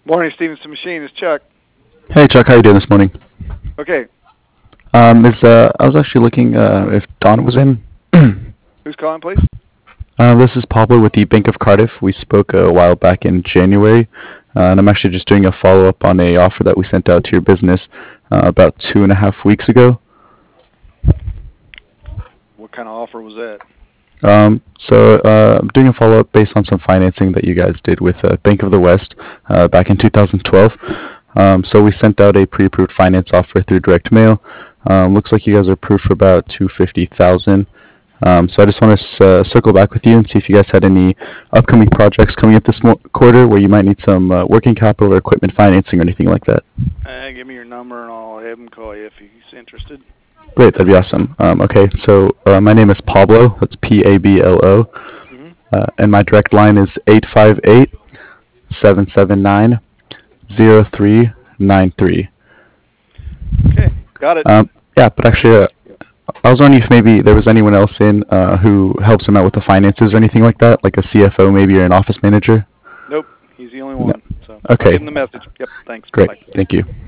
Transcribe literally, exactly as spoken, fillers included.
Morning, Stevenson Machine. It's Chuck. Hey Chuck, how you doing this morning? Okay, Um, is uh, I was actually looking uh, if Don was in. who's calling, please? Uh, this is Pablo with the Bank of Cardiff. We spoke a while back in January, uh, and I'm actually just doing a follow up on a offer that we sent out to your business uh, about two and a half weeks ago. What kind of offer was that? Um, so uh, I'm doing a follow up based on some financing that you guys did with uh, Bank of the West uh, back in two thousand twelve. Um, so we sent out a pre-approved finance offer through direct mail. Um, looks like you guys are approved for about two hundred fifty thousand. Um, so I just want to uh, circle back with you and see if you guys had any upcoming projects coming up this mo- quarter where you might need some uh, working capital or equipment financing or anything like that. Uh, give me your number and I'll have him call you if he's interested. Great, that'd be awesome. Um, okay, so uh, my name is Pablo. That's P A B L O, Mm-hmm. uh, and my direct line is eight five eight, seven seven nine, zero three nine three. Okay, got it. Um, yeah, but actually, uh, I was wondering if maybe there was anyone else in uh, who helps him out with the finances or anything like that, like a C F O maybe or an office manager. Nope, he's the only No. one. So I'll Okay, give him the message. Yep, thanks. great. Bye. Thank you.